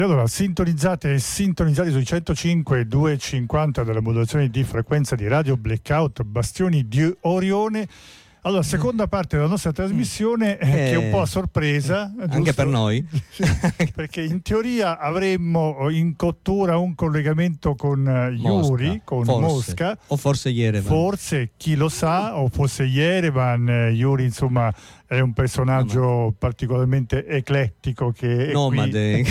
Allora, sintonizzati sui 105 e 250 della modulazione di frequenza di Radio Blackout, Bastioni di Orione. Allora, seconda parte della nostra trasmissione che è un po' a sorpresa, anche giusto? per noi, perché in teoria avremmo in cottura un collegamento con Yuri, con Mosca, o forse Yerevan. Forse, chi lo sa, o forse Yerevan. Yuri, insomma, è un personaggio particolarmente eclettico che è nomade,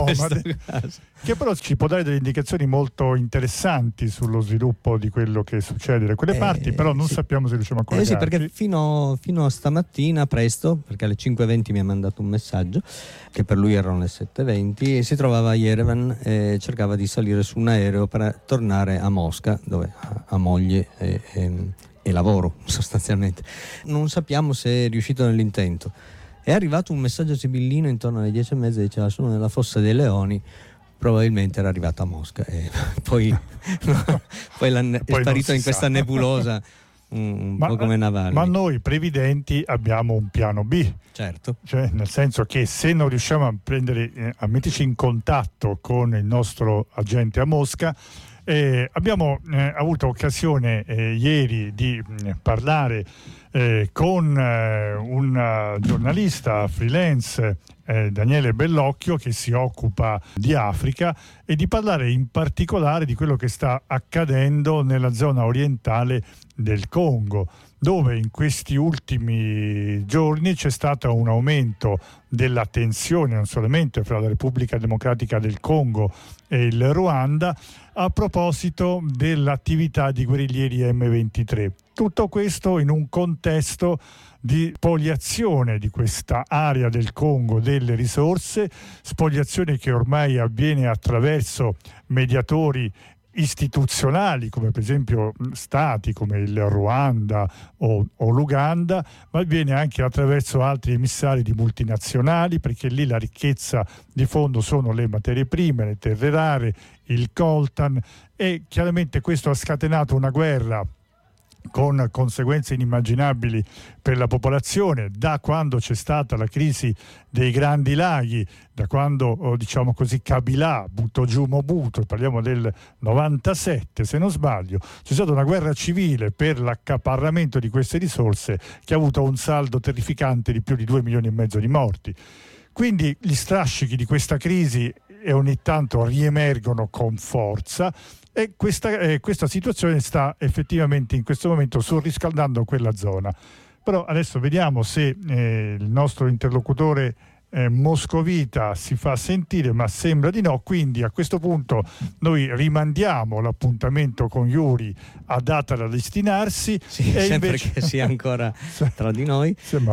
che però ci può dare delle indicazioni molto interessanti sullo sviluppo di quello che succede da quelle parti, però non sappiamo se riusciamo a collegarci. Sì, perché fino a stamattina presto, perché alle 5:20 mi ha mandato un messaggio che per lui erano le 7:20, e si trovava a Yerevan e cercava di salire su un aereo per tornare a Mosca, dove ha moglie e lavoro sostanzialmente. Non sappiamo se è riuscito nell'intento. È arrivato un messaggio sibillino intorno alle 10:30, diceva: sono nella Fossa dei Leoni. Probabilmente era arrivato a Mosca e poi è sparito in questa nebulosa un po' come Navalny. Ma noi previdenti abbiamo un piano B, certo, cioè nel senso che se non riusciamo a metterci in contatto con il nostro agente a Mosca, abbiamo avuto occasione ieri di parlare con un giornalista freelance, Daniele Bellocchio, che si occupa di Africa, e di parlare in particolare di quello che sta accadendo nella zona orientale del Congo, dove in questi ultimi giorni c'è stato un aumento della tensione non solamente fra la Repubblica Democratica del Congo e il Ruanda a proposito dell'attività di guerriglieri M23. Tutto questo in un contesto di spoliazione di questa area del Congo delle risorse, spoliazione che ormai avviene attraverso mediatori istituzionali, come per esempio stati come il Ruanda o l'Uganda, ma avviene anche attraverso altri emissari di multinazionali, perché lì la ricchezza di fondo sono le materie prime, le terre rare, il coltan, e chiaramente questo ha scatenato una guerra con conseguenze inimmaginabili per la popolazione da quando c'è stata la crisi dei Grandi Laghi, da quando diciamo così Kabila buttò giù Mobutu, parliamo del 97 se non sbaglio. C'è stata una guerra civile per l'accaparramento di queste risorse che ha avuto un saldo terrificante di più di 2,5 milioni di morti. Quindi gli strascichi di questa crisi ogni tanto riemergono con forza, e questa situazione sta effettivamente in questo momento surriscaldando quella zona. Però adesso vediamo se il nostro interlocutore moscovita si fa sentire, ma sembra di no, quindi a questo punto noi rimandiamo l'appuntamento con Yuri a data da destinarsi, e sempre invece che sia ancora tra di noi.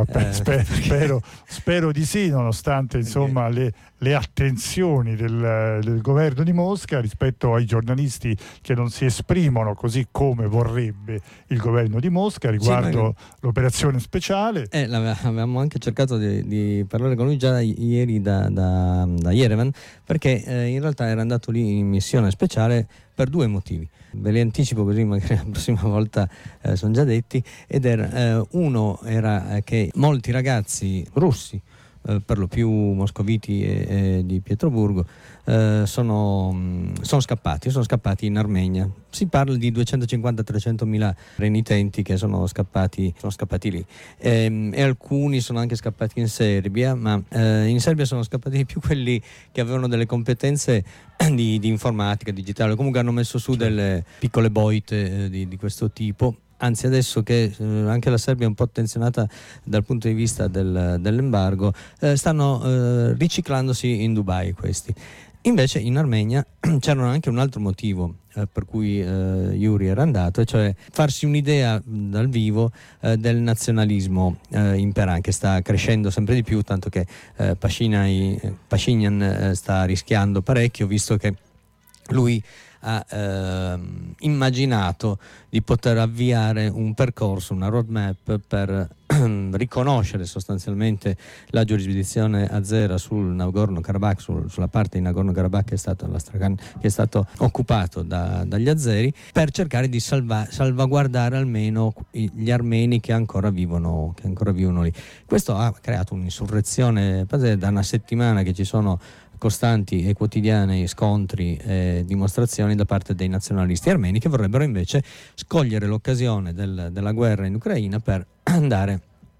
Spero di sì, nonostante insomma le attenzioni del governo di Mosca rispetto ai giornalisti che non si esprimono così come vorrebbe il governo di Mosca riguardo l'operazione speciale. Avevamo anche cercato di parlare con lui già ieri da Yerevan, perché in realtà era andato lì in missione speciale per due motivi. Ve li anticipo così magari la prossima volta sono già detti, uno era che molti ragazzi russi, per lo più moscoviti e di Pietroburgo, sono scappati in Armenia. Si parla di 250-300 mila renitenti che sono scappati lì, e alcuni sono anche scappati in Serbia, ma in Serbia sono scappati di più quelli che avevano delle competenze di informatica digitale, comunque hanno messo su delle piccole boite di questo tipo. Anzi, adesso che anche la Serbia è un po' attenzionata dal punto di vista dell'embargo, stanno riciclandosi in Dubai questi. Invece in Armenia c'era anche un altro motivo per cui Yuri era andato, e cioè farsi un'idea dal vivo del nazionalismo imperante, che sta crescendo sempre di più, tanto che Pashinyan sta rischiando parecchio, visto che lui ha immaginato di poter avviare un percorso, una roadmap per riconoscere sostanzialmente la giurisdizione azera sul Nagorno-Karabakh, sulla parte di Nagorno-Karabakh che è stato occupato dagli azeri, per cercare di salvaguardare almeno gli armeni che ancora vivono lì. Questo ha creato un'insurrezione da una settimana che ci sono costanti e quotidiani scontri e dimostrazioni da parte dei nazionalisti armeni, che vorrebbero invece scogliere l'occasione della guerra in Ucraina per andare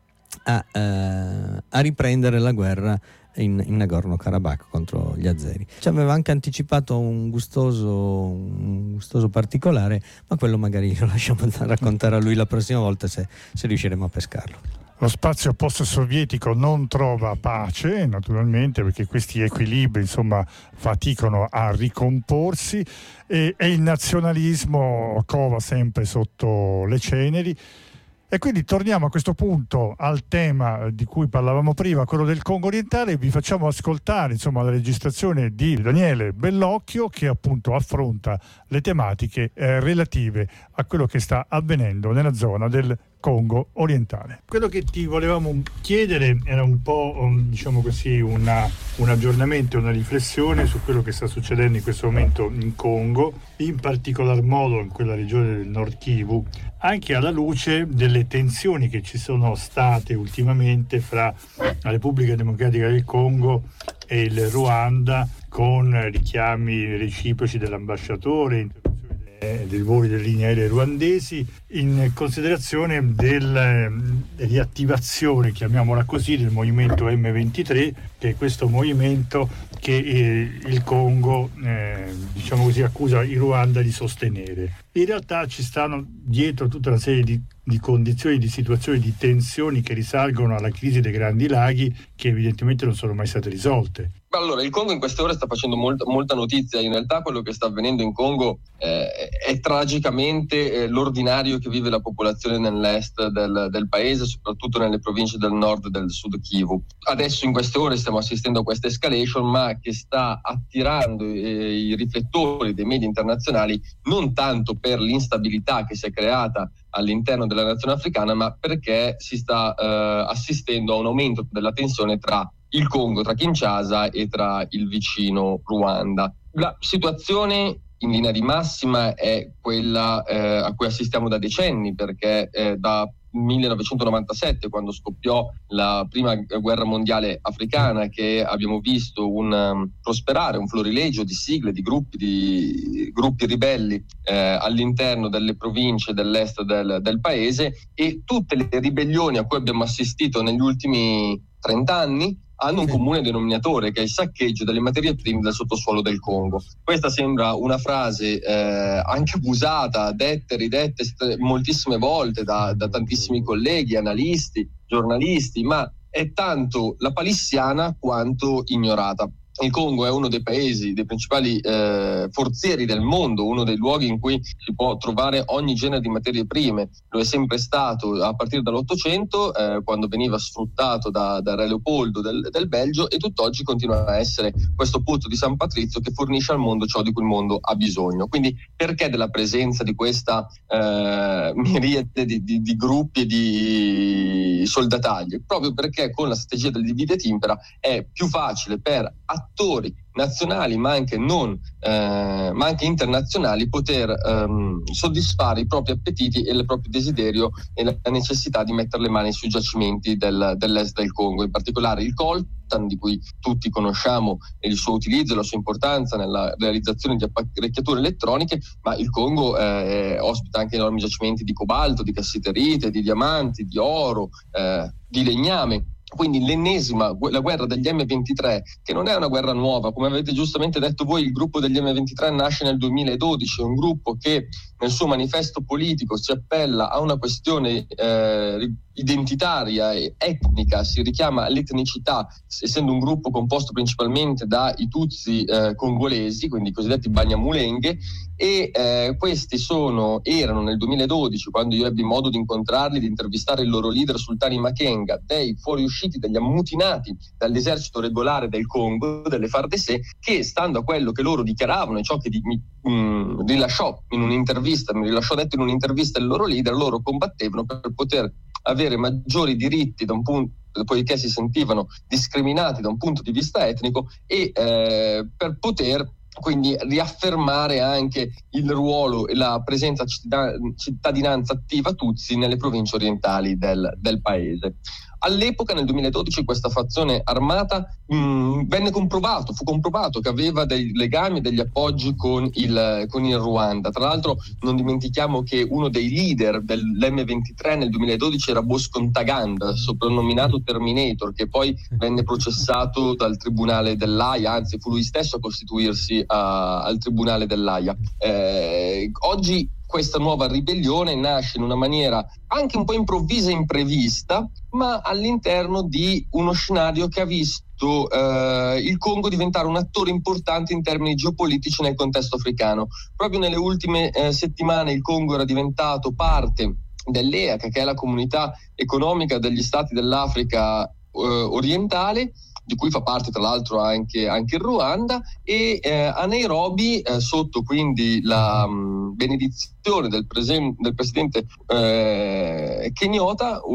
a riprendere la guerra in Nagorno-Karabakh contro gli azeri. Ci aveva anche anticipato un gustoso particolare, ma quello magari lo lasciamo raccontare a lui la prossima volta, se riusciremo a pescarlo. Lo spazio post-sovietico non trova pace, naturalmente, perché questi equilibri, insomma, faticano a ricomporsi, e il nazionalismo cova sempre sotto le ceneri. E quindi torniamo a questo punto al tema di cui parlavamo prima, quello del Congo orientale. Vi facciamo ascoltare, insomma, la registrazione di Daniele Bellocchio, che appunto affronta le tematiche relative a quello che sta avvenendo nella zona del Congo orientale. Quello che ti volevamo chiedere era un po', diciamo così, un aggiornamento, una riflessione su quello che sta succedendo in questo momento in Congo, in particolar modo in quella regione del Nord Kivu, anche alla luce delle tensioni che ci sono state ultimamente fra la Repubblica Democratica del Congo e il Ruanda, con richiami reciproci dell'ambasciatore, dei voli delle linee aeree ruandesi, in considerazione della riattivazione, chiamiamola così, del movimento M23, che è questo movimento che il Congo, diciamo così, accusa il Ruanda di sostenere. In realtà ci stanno dietro tutta una serie di condizioni, di situazioni, di tensioni che risalgono alla crisi dei Grandi Laghi, che evidentemente non sono mai state risolte. Allora, il Congo in queste ore sta facendo molta notizia. In realtà quello che sta avvenendo in Congo è tragicamente l'ordinario che vive la popolazione nell'est del paese, soprattutto nelle province del nord e del sud Kivu. Adesso in queste ore stiamo assistendo a questa escalation, ma che sta attirando i riflettori dei media internazionali, non tanto per l'instabilità che si è creata all'interno della nazione africana, ma perché si sta assistendo a un aumento della tensione tra il Congo, tra Kinshasa e tra il vicino Ruanda. La situazione in linea di massima è quella a cui assistiamo da decenni, perché da 1997, quando scoppiò la prima guerra mondiale africana, che abbiamo visto prosperare un florilegio di sigle, di gruppi ribelli all'interno delle province dell'est del paese, e tutte le ribellioni a cui abbiamo assistito negli ultimi 30 anni hanno un comune denominatore, che è il saccheggio delle materie prime del sottosuolo del Congo. Questa sembra una frase anche abusata, detta e ridetta moltissime volte da tantissimi colleghi, analisti, giornalisti, ma è tanto lapalissiana quanto ignorata. Il Congo è uno dei paesi, dei principali forzieri del mondo, uno dei luoghi in cui si può trovare ogni genere di materie prime. Lo è sempre stato a partire dall'Ottocento, quando veniva sfruttato da Re Leopoldo del Belgio, e tutt'oggi continua a essere questo pozzo di San Patrizio che fornisce al mondo ciò di cui il mondo ha bisogno. Quindi perché della presenza di questa miriade di gruppi e di soldataggi? Proprio perché con la strategia del divide et impera è più facile per attori nazionali, ma anche internazionali, poter soddisfare i propri appetiti e il proprio desiderio e la necessità di mettere le mani sui giacimenti dell'est del Congo, in particolare il coltan, di cui tutti conosciamo il suo utilizzo e la sua importanza nella realizzazione di apparecchiature elettroniche, ma il Congo ospita anche enormi giacimenti di cobalto, di cassiterite, di diamanti, di oro, di legname. Quindi la guerra degli M23, che non è una guerra nuova, come avete giustamente detto voi, il gruppo degli M23 nasce nel 2012, è un gruppo che nel suo manifesto politico si appella a una questione identitaria e etnica, si richiama l'etnicità, essendo un gruppo composto principalmente dai Tutsi congolesi, quindi i cosiddetti Banyamulenge, e questi erano nel 2012, quando io ebbi modo di incontrarli, di intervistare il loro leader Sultani Makenga, dei fuoriusciti, degli ammutinati dall'esercito regolare del Congo, delle FARDC, che, stando a quello che loro dichiaravano e ciò che mi rilasciò detto in un'intervista il loro leader, loro combattevano per poter avere maggiori diritti poiché si sentivano discriminati da un punto di vista etnico, e per poter quindi riaffermare anche il ruolo e la cittadinanza attiva Tutsi nelle province orientali del paese. All'epoca, nel 2012, questa fazione armata fu comprovato che aveva dei legami e degli appoggi con il Ruanda. Tra l'altro non dimentichiamo che uno dei leader dell'M23 nel 2012 era Bosco Ntaganda, soprannominato Terminator, che poi venne processato dal Tribunale dell'Aia, anzi fu lui stesso a costituirsi al Tribunale dell'Aia. Oggi questa nuova ribellione nasce in una maniera anche un po' improvvisa e imprevista, ma all'interno di uno scenario che ha visto il Congo diventare un attore importante in termini geopolitici nel contesto africano. Proprio nelle ultime settimane il Congo era diventato parte dell'EAC, che è la comunità economica degli stati dell'Africa orientale, di cui fa parte tra l'altro anche il Ruanda, e a Nairobi, sotto quindi la benedizione del presidente Kenyatta,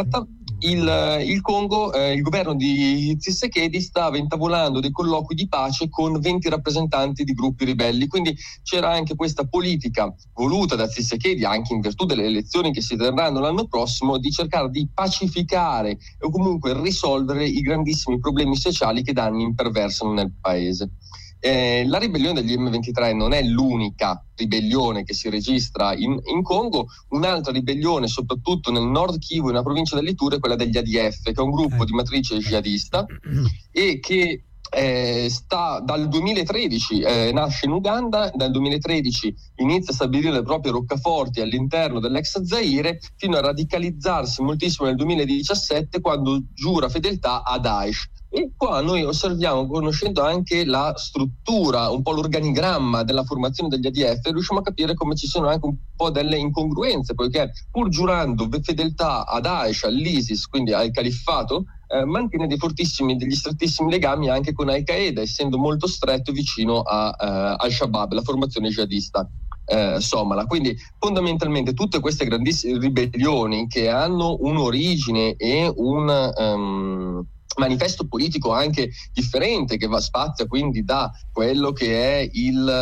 il Congo, il governo di Tshisekedi stava intavolando dei colloqui di pace con 20 rappresentanti di gruppi ribelli, quindi c'era anche questa politica voluta da Tshisekedi, anche in virtù delle elezioni che si terranno l'anno prossimo, di cercare di pacificare o comunque risolvere i grandissimi problemi sociali che da anni imperversano nel paese. La ribellione degli M23 non è l'unica ribellione che si registra in Congo. Un'altra ribellione, soprattutto nel nord Kivu, nella provincia dell'Ituri, è quella degli ADF, che è un gruppo di matrice jihadista e che dal 2013 nasce in Uganda, dal 2013 inizia a stabilire le proprie roccaforti all'interno dell'ex Zaire, fino a radicalizzarsi moltissimo nel 2017, quando giura fedeltà a Daesh. E qua noi osserviamo, conoscendo anche la struttura, un po' l'organigramma della formazione degli ADF, riusciamo a capire come ci sono anche un po' delle incongruenze, poiché pur giurando fedeltà a Daesh, all'ISIS, quindi al califfato, mantiene degli strettissimi legami anche con Al-Qaeda, essendo molto stretto vicino a Al-Shabaab, la formazione jihadista somala. Quindi fondamentalmente tutte queste grandissime ribellioni, che hanno un'origine e un manifesto politico anche differente, che spazia quindi da quello che è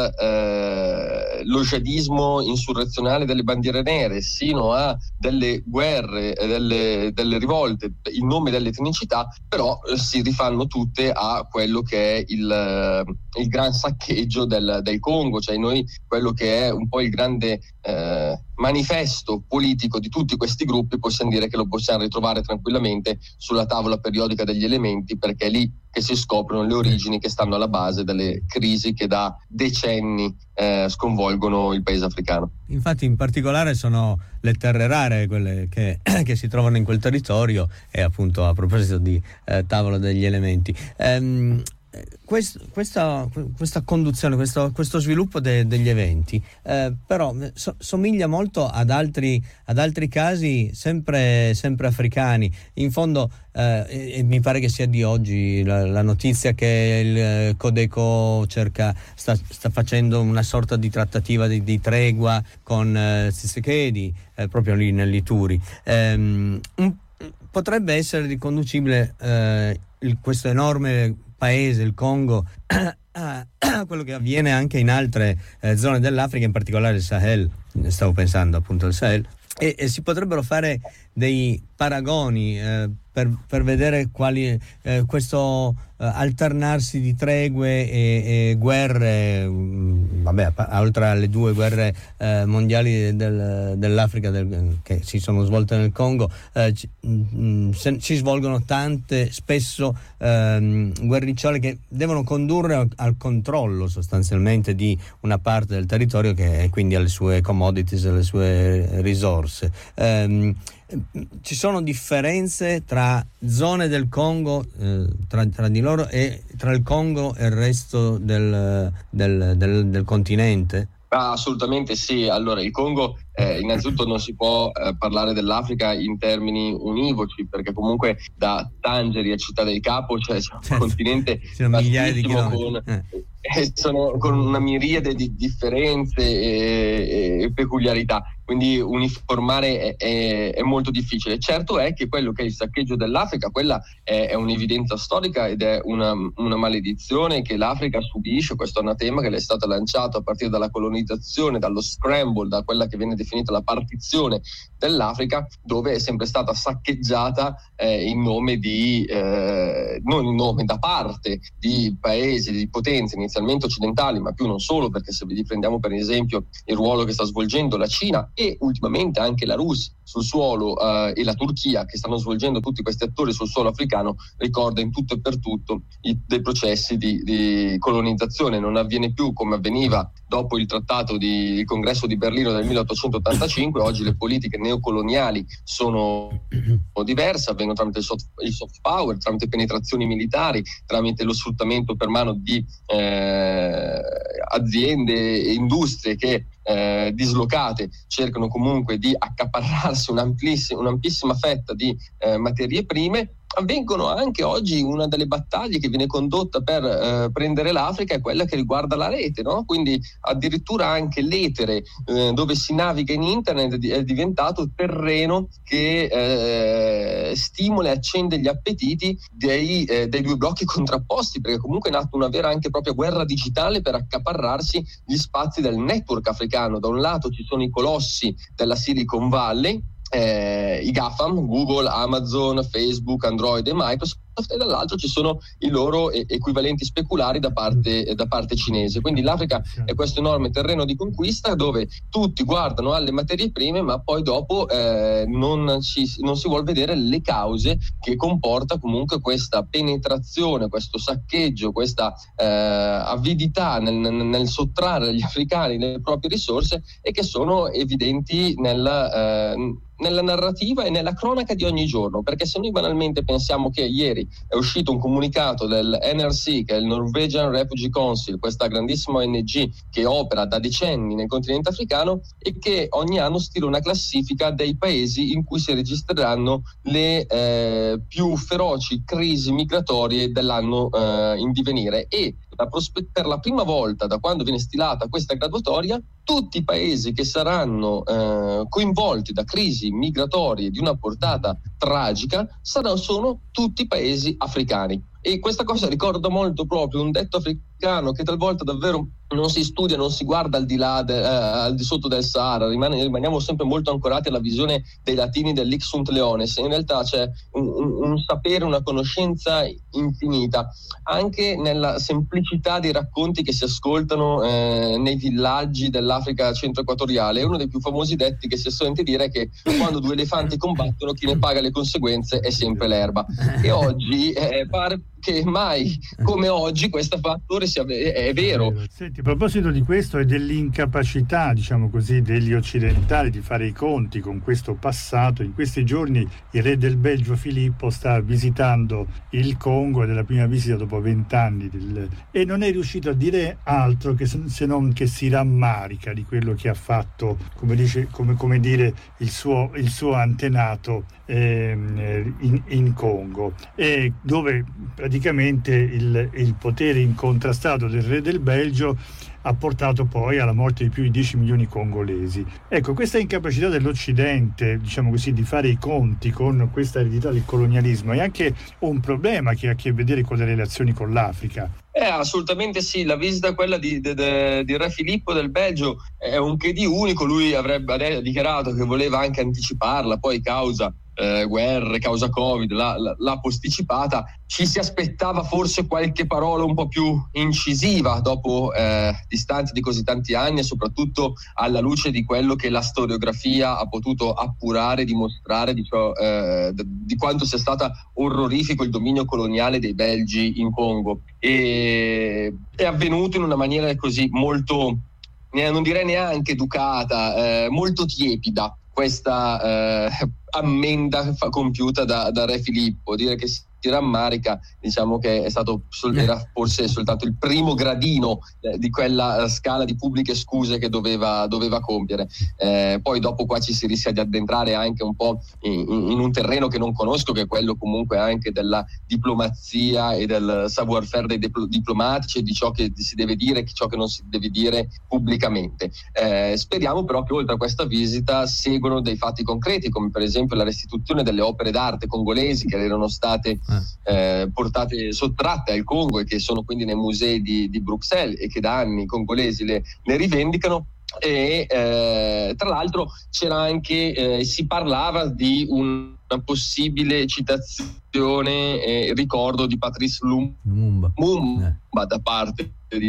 lo jihadismo insurrezionale delle bandiere nere, sino a delle guerre, delle rivolte in nome dell'etnicità, però si rifanno tutte a quello che è il gran saccheggio del Congo, cioè quello che è un po' il grande manifesto politico di tutti questi gruppi. Possiamo dire che lo possiamo ritrovare tranquillamente sulla tavola periodica degli elementi, perché è lì che si scoprono le origini che stanno alla base delle crisi che da decenni sconvolgono il paese africano. Infatti in particolare sono le terre rare quelle che si trovano in quel territorio, e appunto a proposito di tavola degli elementi, questa conduzione, questo sviluppo degli eventi però somiglia molto ad altri casi sempre africani. In fondo e mi pare che sia di oggi la notizia che il Codeco sta facendo una sorta di trattativa di tregua con Tshisekedi proprio lì nell'Ituri. Potrebbe essere riconducibile questo enorme paese, il Congo, a quello che avviene anche in altre zone dell'Africa, in particolare il Sahel. Stavo pensando appunto al Sahel, e si potrebbero fare dei paragoni per vedere quali questo alternarsi di tregue e guerre, oltre alle 2 guerre mondiali dell'Africa che si sono svolte nel Congo, si svolgono tante, spesso guerricciole che devono condurre al controllo sostanzialmente di una parte del territorio, che quindi alle sue commodities, alle sue risorse. Ci sono differenze tra zone del Congo, tra di loro, e tra il Congo e il resto del continente? Assolutamente sì. Allora, il Congo innanzitutto non si può parlare dell'Africa in termini univoci, perché comunque da Tangeri a Città del Capo c'è un continente vastissimo con una miriade di differenze e peculiarità. quindi uniformare è molto difficile. Certo è che quello che è il saccheggio dell'Africa, quella è un'evidenza storica ed è una maledizione che l'Africa subisce. Questo anatema che le è stato lanciato a partire dalla colonizzazione, dallo scramble, da quella che viene definita la partizione dell'Africa, dove è sempre stata saccheggiata in nome di non in nome, da parte di paesi, di potenze inizialmente occidentali, ma più non solo, perché se vi prendiamo per esempio il ruolo che sta svolgendo la Cina e ultimamente anche la Russia sul suolo e la Turchia, che stanno svolgendo tutti questi attori sul suolo africano, ricorda in tutto e per tutto dei processi di colonizzazione. Non avviene più come avveniva dopo il congresso di Berlino del 1885. Oggi le politiche neocoloniali sono diverse, avvengono tramite il soft power, tramite penetrazioni militari, tramite lo sfruttamento per mano di aziende e industrie che dislocate cercano comunque di accaparrarsi un'ampissima fetta di materie prime. Avvengono anche oggi, una delle battaglie che viene condotta per prendere l'Africa è quella che riguarda la rete, no? Quindi addirittura anche l'etere dove si naviga in internet è diventato terreno che stimola e accende gli appetiti dei due blocchi contrapposti, perché comunque è nata una vera anche propria guerra digitale per accaparrarsi gli spazi del network africano. Da un lato ci sono i colossi della Silicon Valley, i GAFAM, Google, Amazon, Facebook, Android e Microsoft, e dall'altro ci sono i loro equivalenti speculari da parte cinese. Quindi l'Africa è questo enorme terreno di conquista dove tutti guardano alle materie prime, ma poi dopo non si vuol vedere le cause che comporta comunque questa penetrazione, questo saccheggio, questa avidità nel sottrarre agli africani le proprie risorse, e che sono evidenti nella narrativa e nella cronaca di ogni giorno. Perché se noi banalmente pensiamo che ieri è uscito un comunicato del NRC, che è il Norwegian Refugee Council, questa grandissima ONG che opera da decenni nel continente africano e che ogni anno stila una classifica dei paesi in cui si registreranno le più feroci crisi migratorie dell'anno in divenire, e per la prima volta da quando viene stilata questa graduatoria, tutti i paesi che saranno coinvolti da crisi migratorie di una portata tragica sono tutti paesi africani. E questa cosa ricorda molto proprio un detto africano che talvolta davvero non si studia, non si guarda al di là, al di sotto del Sahara, rimaniamo sempre molto ancorati alla visione dei latini dell'Hic sunt leones. In realtà c'è un sapere, una conoscenza infinita, anche nella semplicità dei racconti che si ascoltano nei villaggi dell'Africa centro-equatoriale. Uno dei più famosi detti che si sente dire è che quando due elefanti combattono, chi ne paga le conseguenze è sempre l'erba. E oggi pare che mai come oggi questo fattore è vero. Senti, a proposito di questo e dell'incapacità, diciamo così, degli occidentali di fare i conti con questo passato, in questi giorni il re del Belgio Filippo sta visitando il Congo, ed è la prima visita dopo 20 anni e non è riuscito a dire altro che se non che si rammarica di quello che ha fatto, come dire, il suo antenato in Congo, e dove praticamente il potere incontrastato del re del Belgio ha portato poi alla morte di più di 10 milioni congolesi. Ecco, questa incapacità dell'Occidente, diciamo così, di fare i conti con questa eredità del colonialismo è anche un problema che ha a che vedere con le relazioni con l'Africa. Assolutamente sì, la visita quella di Re Filippo del Belgio è un che di unico. Lui avrebbe dichiarato che voleva anche anticiparla, poi causa guerre, causa Covid l'ha posticipata. Ci si aspettava forse qualche parola un po' più incisiva dopo distanza di così tanti anni, e soprattutto alla luce di quello che la storiografia ha potuto appurare, dimostrare di quanto sia stata orrorifico il dominio coloniale dei belgi in Congo. E è avvenuto in una maniera così molto, non direi neanche educata, molto tiepida, questa ammenda compiuta da Re Filippo. Dire che sia ti rammarica, diciamo che è stato era forse soltanto il primo gradino di quella scala di pubbliche scuse che doveva compiere. Poi dopo qua ci si rischia di addentrare anche un po' in un terreno che non conosco, che è quello comunque anche della diplomazia e del savoir-faire dei diplomatici, di ciò che si deve dire e ciò che non si deve dire pubblicamente. Speriamo però che oltre a questa visita seguano dei fatti concreti, come per esempio la restituzione delle opere d'arte congolesi che erano state sottratte al Congo e che sono quindi nei musei di Bruxelles e che da anni i congolesi le rivendicano. E tra l'altro c'era anche si parlava di una possibile citazione e ricordo di Patrice Lumumba da parte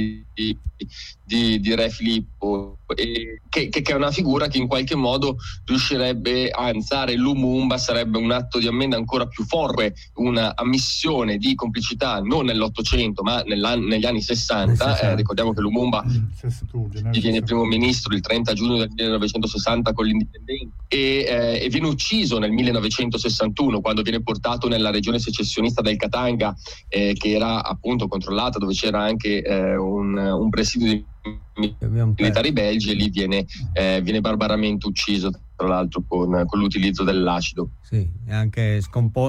di Re Filippo, che è una figura che in qualche modo riuscirebbe a alzare Lumumba. Sarebbe un atto di ammenda ancora più forte, una ammissione di complicità non nell'Ottocento ma negli anni 60. Ricordiamo che Lumumba diviene primo ministro il 30 giugno del 1960 con l'indipendenza e viene ucciso nel 1961 quando viene portato nella regione secessionista del Katanga, che era appunto controllata, dove c'era anche un presidio di militari belgi, e lì viene barbaramente ucciso, tra l'altro con l'utilizzo dell'acido. Sì, è anche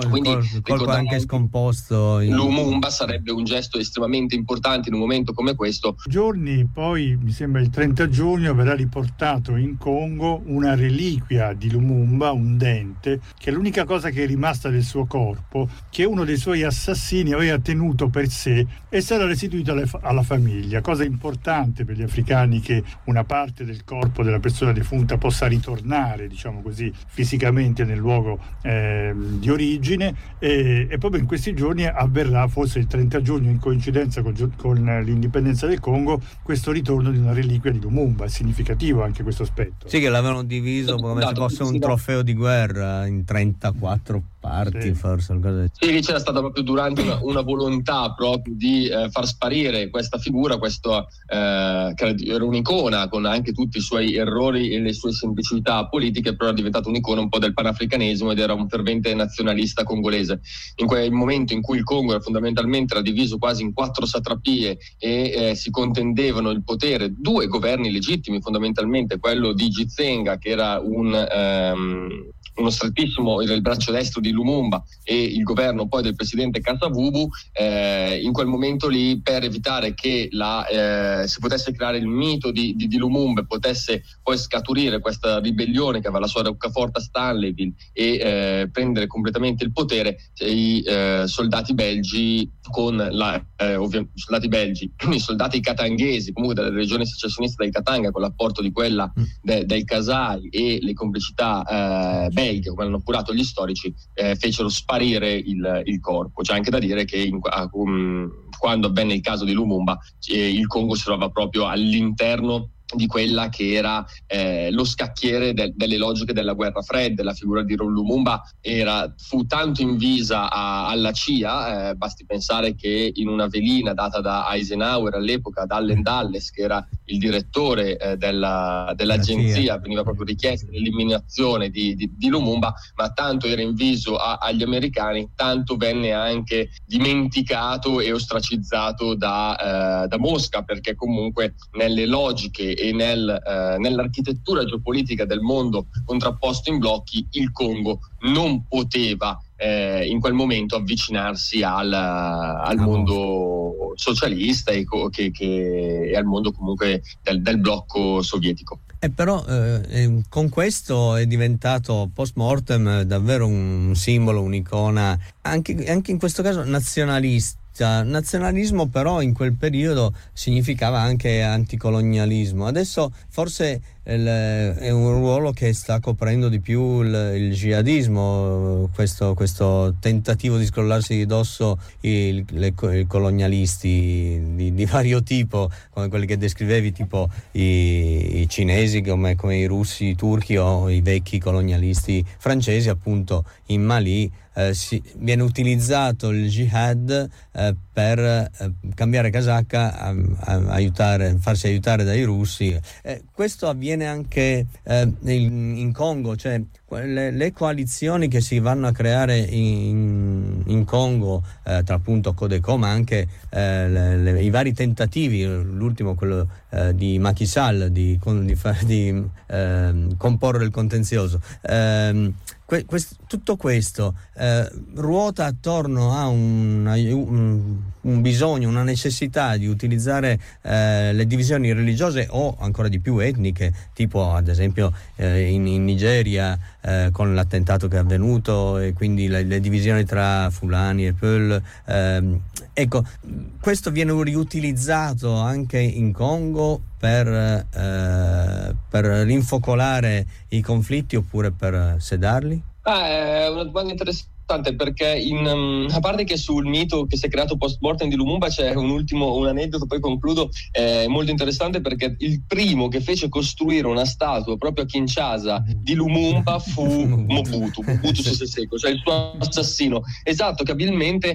scomposto. Lumumba sarebbe un gesto estremamente importante in un momento come questo. Giorni poi, mi sembra il 30 giugno, verrà riportato in Congo una reliquia di Lumumba, un dente, che è l'unica cosa che è rimasta del suo corpo, che uno dei suoi assassini aveva tenuto per sé e sarà restituito alla famiglia. Cosa importante per gli africani che una parte del corpo della persona defunta possa ritornare, diciamo così, fisicamente nel luogo di origine, e proprio in questi giorni avverrà, forse il 30 giugno in coincidenza con l'indipendenza del Congo, questo ritorno di una reliquia di Lumumba. È significativo anche questo aspetto. Sì, che l'avevano diviso come se fosse un trofeo di guerra in 34 parti, forse. Sì, c'era stata proprio durante una volontà proprio di far sparire questa figura, che era un'icona con anche tutti i suoi errori e le sue semplicità politiche, però era diventata un'icona un po' del panafricanesimo ed era un fervente nazionalista congolese. In quel momento in cui il Congo fondamentalmente era diviso quasi in 4 satrapie e si contendevano il potere, 2 governi legittimi fondamentalmente, quello di Gizenga, che era uno strettissimo, il braccio destro di Lumumba, e il governo poi del presidente Kasavubu, in quel momento lì, per evitare che si potesse creare il mito di Lumumba, potesse poi scaturire questa ribellione che aveva la sua roccaforte a Stanleyville e prendere completamente il potere, i soldati belgi i soldati katanghesi, comunque della regione secessionista del Katanga, con l'apporto di quella del Kasai e le complicità belghe, come hanno appurato gli storici, fecero sparire il corpo. C'è anche da dire che quando avvenne il caso di Lumumba, il Congo si trova proprio all'interno di quella che era lo scacchiere delle logiche della guerra fredda. La figura di Lumumba fu tanto invisa alla CIA, basti pensare che in una velina data da Eisenhower all'epoca, da Allen Dulles, che era il direttore dell'agenzia, veniva proprio richiesta l'eliminazione di Lumumba, ma tanto era inviso agli americani, tanto venne anche dimenticato e ostracizzato da Mosca, perché comunque nelle logiche e nell'architettura geopolitica del mondo contrapposto in blocchi, il Congo non poteva in quel momento avvicinarsi al mondo socialista e al mondo comunque del blocco sovietico. Però con questo è diventato post mortem davvero un simbolo, un'icona, anche in questo caso nazionalista. Nazionalismo però in quel periodo significava anche anticolonialismo. Adesso forse è un ruolo che sta coprendo di più il jihadismo, questo tentativo di scrollarsi di dosso i colonialisti di vario tipo, come quelli che descrivevi, tipo i cinesi, come i russi, i turchi, o i vecchi colonialisti francesi, appunto in Mali. Viene utilizzato il jihad per cambiare casacca, farsi aiutare dai russi. Questo avviene anche in Congo, cioè le coalizioni che si vanno a creare in Congo tra appunto Codeco, ma anche i vari tentativi, l'ultimo quello di Macky Sall di comporre il contenzioso. Tutto questo ruota attorno a un bisogno, una necessità di utilizzare le divisioni religiose o ancora di più etniche, tipo ad esempio in Nigeria con l'attentato che è avvenuto, e quindi le divisioni tra Fulani e Peul. Ecco, questo viene riutilizzato anche in Congo per rinfocolare i conflitti oppure per sedarli? È una domanda interessante, perché a parte che sul mito che si è creato post mortem di Lumumba c'è un aneddoto, poi concludo, molto interessante, perché il primo che fece costruire una statua proprio a Kinshasa di Lumumba fu Mobutu Sese Seko, cioè il suo assassino, esatto, che abilmente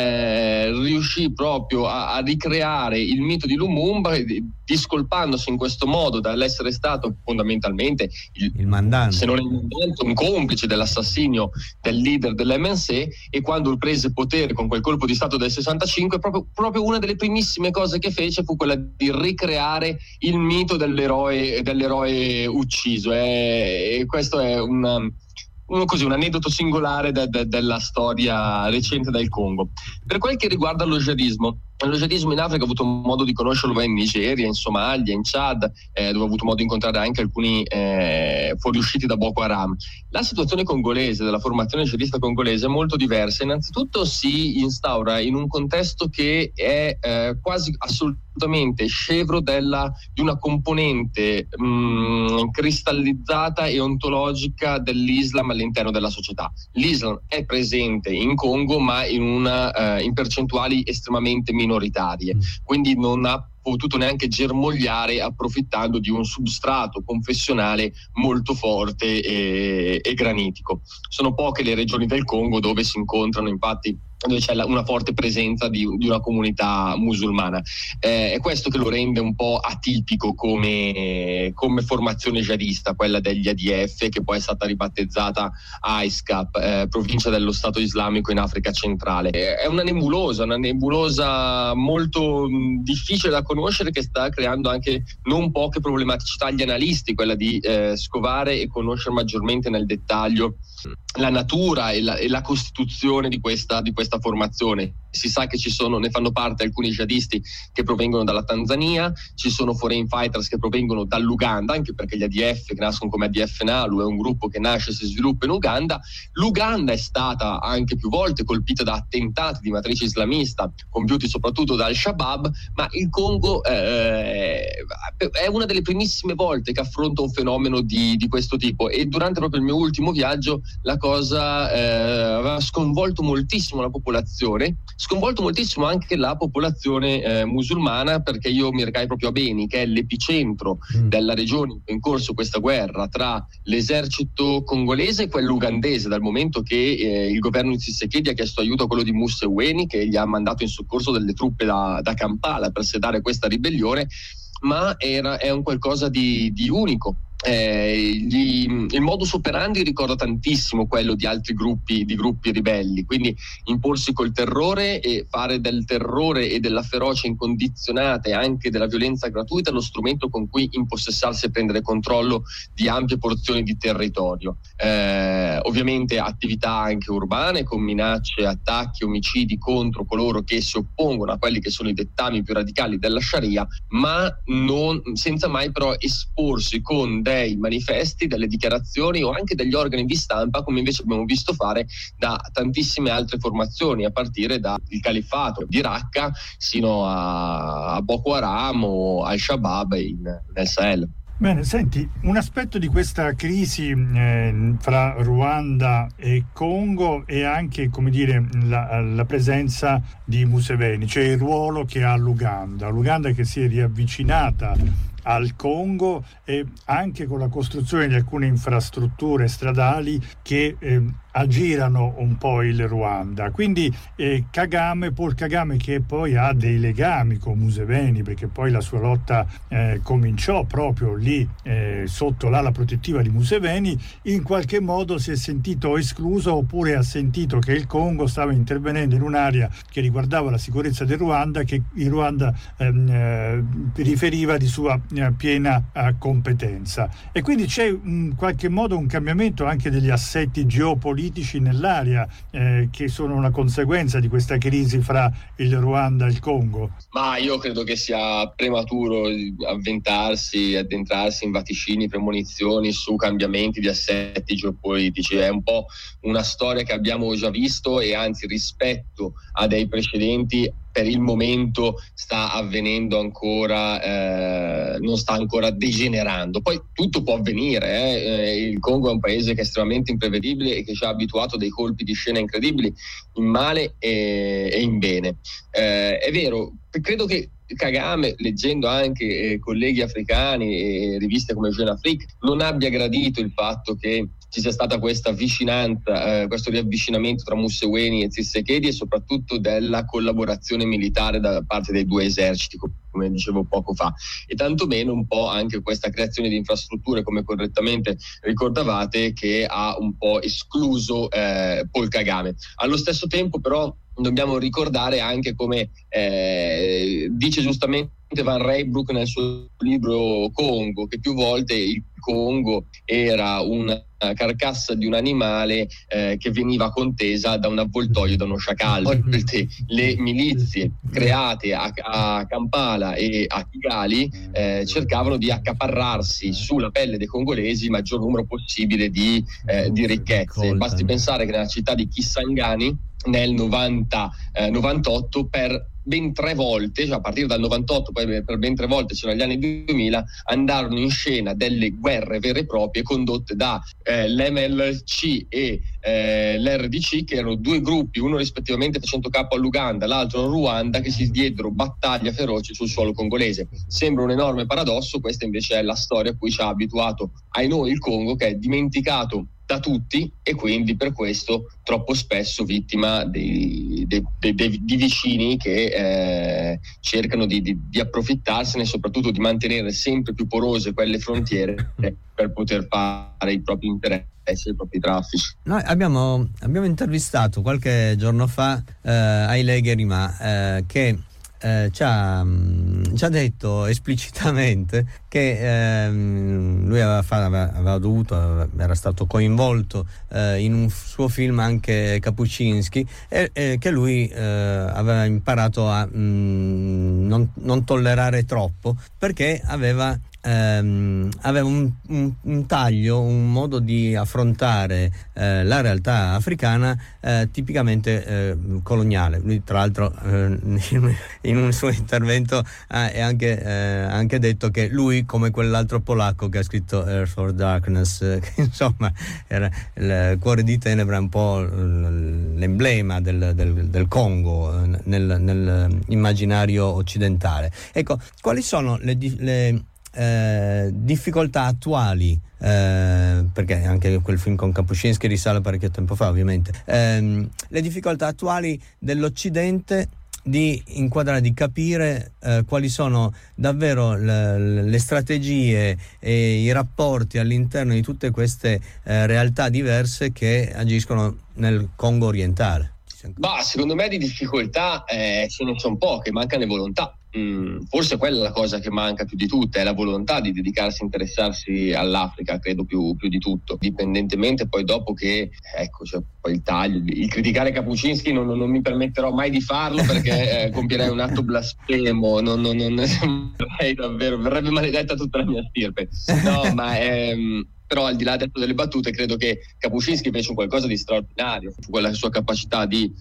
riuscì proprio a ricreare il mito di Lumumba, discolpandosi in questo modo dall'essere stato fondamentalmente il mandante, se non il mandante, un complice dell'assassinio del leader dell'MNC. E quando prese potere con quel colpo di stato del 65, proprio una delle primissime cose che fece fu quella di ricreare il mito dell'eroe ucciso, e questo è un aneddoto singolare della storia recente del Congo. Per quel che riguarda lo jihadismo in Africa ho avuto modo di conoscerlo in Nigeria, in Somalia, in Chad, dove ho avuto modo di incontrare anche alcuni fuoriusciti da Boko Haram. La situazione congolese, della formazione jihadista congolese, è molto diversa. Innanzitutto si instaura in un contesto che è quasi assolutamente scevro di una componente cristallizzata e ontologica dell'Islam all'interno della società. L'Islam è presente in Congo, ma in percentuali estremamente minoritarie, quindi non ha potuto neanche germogliare approfittando di un substrato confessionale molto forte e granitico. Sono poche le regioni del Congo dove si incontrano, infatti, dove c'è una forte presenza di una comunità musulmana. È questo che lo rende un po' atipico come formazione jihadista, quella degli ADF, che poi è stata ribattezzata ISCAP, provincia dello Stato Islamico in Africa centrale. È una nebulosa molto difficile da conoscere, che sta creando anche non poche problematicità agli analisti, quella di scovare e conoscere maggiormente nel dettaglio la natura e la costituzione di questa formazione. Si sa che ne fanno parte alcuni jihadisti che provengono dalla Tanzania, ci sono foreign fighters che provengono dall'Uganda, anche perché gli ADF, che nascono come ADF NALU, è un gruppo che nasce e si sviluppa in Uganda. L'Uganda è stata anche più volte colpita da attentati di matrice islamista compiuti soprattutto da Al-Shabaab, ma il Congo è una delle primissime volte che affronta un fenomeno di questo tipo, e durante proprio il mio ultimo viaggio la cosa aveva sconvolto moltissimo la popolazione, sconvolto moltissimo anche la popolazione musulmana, perché io mi recai proprio a Beni, che è l'epicentro della regione in cui è in corso questa guerra tra l'esercito congolese e quello ugandese, dal momento che il governo di Tshisekedi ha chiesto aiuto a quello di Museveni, che gli ha mandato in soccorso delle truppe da Kampala per sedare questa ribellione, ma è un qualcosa di unico. Il modus operandi ricorda tantissimo quello di altri gruppi ribelli, quindi imporsi col terrore e fare del terrore e della ferocia incondizionata e anche della violenza gratuita lo strumento con cui impossessarsi e prendere controllo di ampie porzioni di territorio. Ovviamente attività anche urbane, con minacce, attacchi, omicidi contro coloro che si oppongono a quelli che sono i dettami più radicali della Sharia, ma senza mai però esporsi con dei manifesti, delle dichiarazioni o anche degli organi di stampa, come invece abbiamo visto fare da tantissime altre formazioni, a partire dal califfato di Raqqa sino a Boko Haram o al-Shabaab nel Sahel. Bene, senti, un aspetto di questa crisi fra Ruanda e Congo è anche, come dire, la presenza di Museveni, cioè il ruolo che ha l'Uganda che si è riavvicinata al Congo, anche con la costruzione di alcune infrastrutture stradali che aggirano un po' il Ruanda. Quindi Paul Kagame, che poi ha dei legami con Museveni, perché poi la sua lotta cominciò proprio lì sotto l'ala protettiva di Museveni, in qualche modo si è sentito escluso, oppure ha sentito che il Congo stava intervenendo in un'area che riguardava la sicurezza del Ruanda, che il Ruanda riferiva di sua piena competenza. E quindi c'è in qualche modo un cambiamento anche degli assetti geopolitici nell'area che sono una conseguenza di questa crisi fra il Ruanda e il Congo. Ma io credo che sia prematuro addentrarsi in vaticini, premonizioni su cambiamenti di assetti geopolitici. È un po' una storia che abbiamo già visto, e anzi, rispetto a dei precedenti, per il momento sta avvenendo ancora, non sta ancora degenerando. Poi tutto può avvenire, il Congo è un paese che è estremamente imprevedibile e che ci ha abituato a dei colpi di scena incredibili, in male e in bene. È vero, credo che Kagame, leggendo anche colleghi africani e riviste come Jeune Afrique, non abbia gradito il fatto che ci sia stata questa vicinanza, questo riavvicinamento tra Museveni e Tshisekedi, e soprattutto della collaborazione militare da parte dei due eserciti, come dicevo poco fa, e tantomeno un po' anche questa creazione di infrastrutture, come correttamente ricordavate, che ha un po' escluso Paul Kagame. Allo stesso tempo però dobbiamo ricordare anche, come dice giustamente Van Reybrouck nel suo libro Congo, che più volte il Congo era una carcassa di un animale che veniva contesa da un avvoltoio, da uno sciacallo. Le milizie create a Kampala e a Kigali cercavano di accaparrarsi sulla pelle dei congolesi il maggior numero possibile di ricchezze. Basti pensare che nella città di Kisangani nel 98 per ben 3 volte, cioè a partire dal 98 poi per ben 3 volte, cioè negli anni 2000, andarono in scena delle guerre vere e proprie condotte da l'MLC e l'RDC, che erano 2 gruppi, uno rispettivamente facendo capo all'Uganda, l'altro al Ruanda, che si diedero battaglia feroce sul suolo congolese. Sembra un enorme paradosso, questa invece è la storia a cui ci ha abituato noi il Congo, che è dimenticato da tutti, e quindi per questo troppo spesso vittima di vicini che cercano di approfittarsene, e soprattutto di mantenere sempre più porose quelle frontiere per poter fare i propri interessi, i propri traffici. Noi abbiamo intervistato qualche giorno fa Haile Gerima, che ci ha detto esplicitamente che lui era stato coinvolto in un suo film, anche Kapuscinski, e che lui aveva imparato a non tollerare troppo, perché aveva un taglio, un modo di affrontare la realtà africana tipicamente coloniale. Lui tra l'altro in un suo intervento ha anche detto che lui, come quell'altro polacco che ha scritto Earth or Darkness, che insomma era il Cuore di Tenebra, un po' l'emblema del Congo nell'immaginario occidentale. Ecco, quali sono le difficoltà attuali, perché anche quel film con Kapuscinski risale parecchio tempo fa, ovviamente, le difficoltà attuali dell'Occidente di inquadrare, di capire quali sono davvero le strategie e i rapporti all'interno di tutte queste realtà diverse che agiscono nel Congo orientale. Secondo me di difficoltà ce ne sono poche, mancano le volontà. Forse quella è la cosa che manca più di tutte, è la volontà di dedicarsi, interessarsi all'Africa, credo più di tutto, dipendentemente poi dopo che poi il taglio, il criticare Kapuscinski non mi permetterò mai di farlo, perché compierei un atto blasfemo, non verrebbe maledetta tutta la mia stirpe. No, ma Però al di là delle battute, credo che Kapuscinski fece qualcosa di straordinario, quella sua capacità di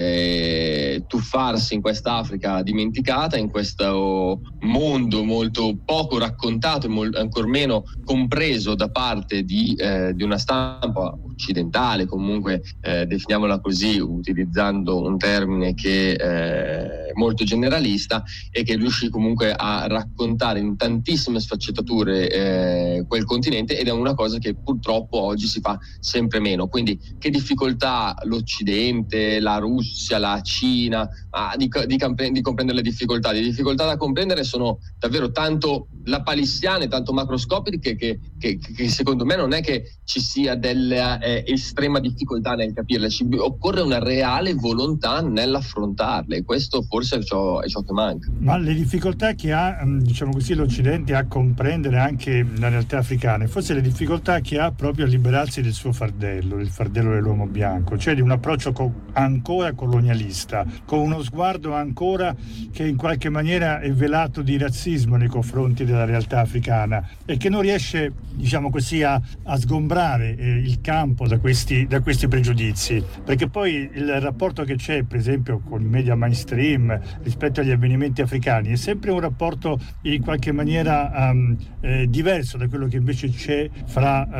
tuffarsi in quest'Africa dimenticata, in questo mondo molto poco raccontato e ancor meno compreso da parte di una stampa occidentale, comunque definiamola così, utilizzando un termine che è molto generalista, e che riuscì comunque a raccontare in tantissime sfaccettature quel continente, ed è una cosa che purtroppo oggi si fa sempre meno. Quindi che difficoltà l'Occidente, la Russia, la Cina di comprendere le difficoltà. Le difficoltà da comprendere sono davvero tanto lapalissiane, tanto macroscopiche, che secondo me non è che ci sia della estrema difficoltà nel capirle, occorre una reale volontà nell'affrontarle, e questo forse è ciò che manca. Ma le difficoltà che ha, diciamo così, l'Occidente a comprendere anche la realtà africana, forse le difficoltà che ha proprio a liberarsi del suo fardello, il fardello dell'uomo bianco, cioè di un approccio ancora colonialista, con uno sguardo ancora che in qualche maniera è velato di razzismo nei confronti della realtà africana, e che non riesce, diciamo così, a sgombrare il campo da questi pregiudizi, perché poi il rapporto che c'è per esempio con i media mainstream rispetto agli avvenimenti africani è sempre un rapporto in qualche maniera diverso da quello che invece c'è fra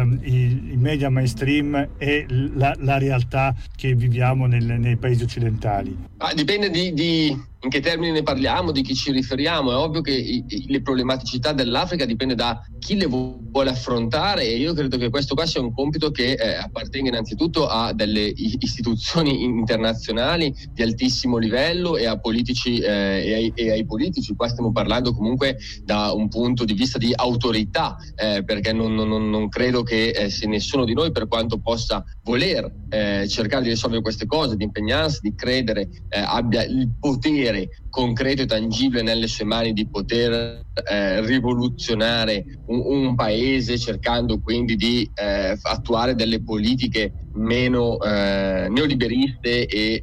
i media mainstream e la realtà che viviamo nei paesi occidentali. Dipende di in che termini ne parliamo, di chi ci riferiamo. È ovvio che le problematicità dell'Africa dipende da chi le vuole affrontare, e io credo che questo qua sia un compito che appartenga innanzitutto a delle istituzioni internazionali di altissimo livello e a politici e ai politici. Qua stiamo parlando comunque da un punto di vista di autorità, perché non credo che se nessuno di noi, per quanto possa voler cercare di risolvere queste cose, di impegnarsi, di credere, abbia il potere concreto e tangibile nelle sue mani di poter rivoluzionare un paese, cercando quindi di attuare delle politiche meno neoliberiste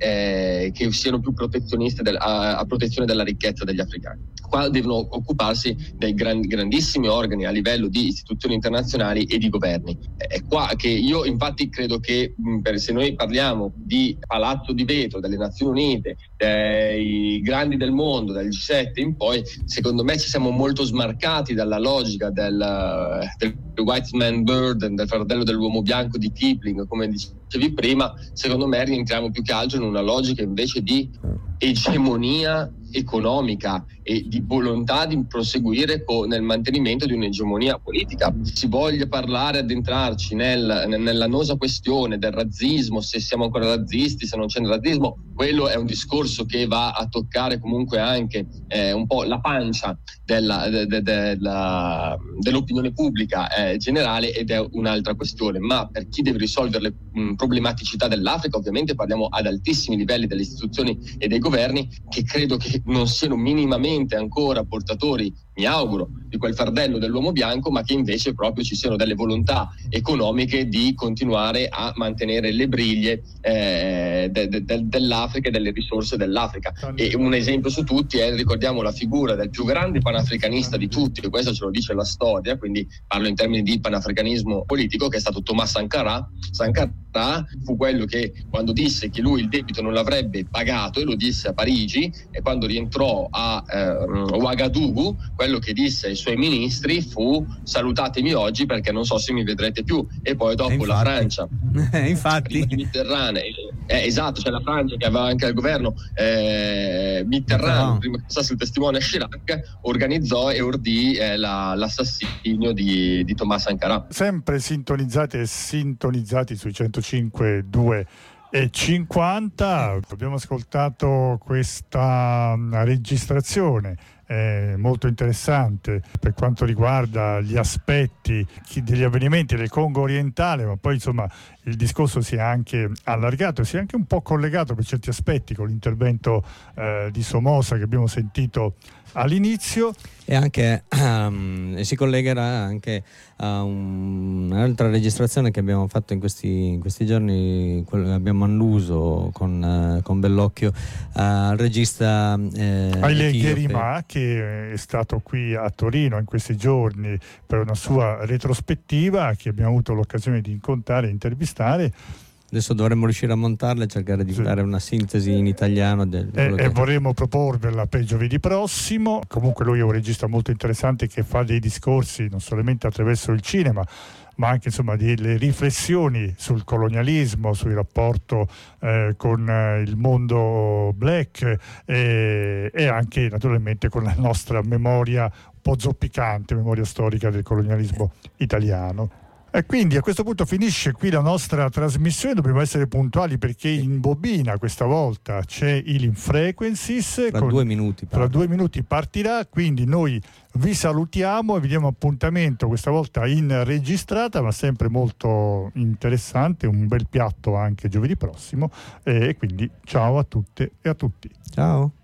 e che siano più protezioniste a protezione della ricchezza degli africani. Qua devono occuparsi dei grandissimi organi a livello di istituzioni internazionali e di governi. È qua che io infatti credo che se noi parliamo di Palazzo di Vetro delle Nazioni Unite, dei grandi del mondo, dal G7 in poi, secondo me ci siamo molto smarcati dalla logica del white man burden, del fardello dell'uomo bianco di Kipling, come dicevi prima. Secondo me rientriamo più che altro in una logica invece di egemonia economica e di volontà di proseguire nel mantenimento di un'egemonia politica. Si voglia parlare, addentrarci nell'annosa questione del razzismo, se siamo ancora razzisti, se non c'è razzismo, quello è un discorso che va a toccare comunque anche un po' la pancia dell'opinione pubblica generale, ed è un'altra questione. Ma per chi deve risolvere le problematicità dell'Africa, ovviamente parliamo ad altissimi livelli delle istituzioni e dei governi, che credo che non siano minimamente ancora portatori, mi auguro, di quel fardello dell'uomo bianco, ma che invece proprio ci siano delle volontà economiche di continuare a mantenere le briglie dell'Africa e delle risorse dell'Africa. E un esempio su tutti ricordiamo la figura del più grande panafricanista di tutti, e questo ce lo dice la storia, quindi parlo in termini di panafricanismo politico, che è stato Thomas Sankara. Sankara fu quello che, quando disse che lui il debito non l'avrebbe pagato, e lo disse a Parigi, e quando rientrò a Ouagadougou, quello che disse ai suoi ministri fu: salutatemi oggi perché non so se mi vedrete più. E poi dopo la Francia, infatti Mitterrand, esatto, c'è la Francia che aveva anche al governo Mitterrand, prima che passasse il testimone Chirac, organizzò e ordì l'assassinio di Thomas Sankara. Sempre sintonizzati sui 105.2 e 50. Abbiamo ascoltato questa registrazione molto interessante per quanto riguarda gli aspetti degli avvenimenti del Congo orientale, ma poi insomma il discorso si è anche allargato, si è anche un po' collegato per certi aspetti con l'intervento di Somoza che abbiamo sentito all'inizio, e anche si collegherà anche a un'altra registrazione che abbiamo fatto in questi giorni, abbiamo alluso con Bellocchio al regista Haile Gerima, che è stato qui a Torino in questi giorni per una sua retrospettiva che abbiamo avuto l'occasione di incontrare e intervistare. Adesso dovremmo riuscire a montarla e cercare di dare una sintesi in italiano e vorremmo proporverla per giovedì prossimo. Comunque lui è un regista molto interessante che fa dei discorsi non solamente attraverso il cinema, ma anche insomma delle riflessioni sul colonialismo, sul rapporto con il mondo black e anche naturalmente con la nostra memoria un po' zoppicante, memoria storica del colonialismo italiano. E quindi a questo punto finisce qui la nostra trasmissione, dobbiamo essere puntuali perché in bobina questa volta c'è Healing Frequencies. Fra 2 minuti. Fra 2 minuti partirà, quindi noi vi salutiamo e vi diamo appuntamento questa volta in registrata, ma sempre molto interessante, un bel piatto anche giovedì prossimo, e quindi ciao a tutte e a tutti. Ciao.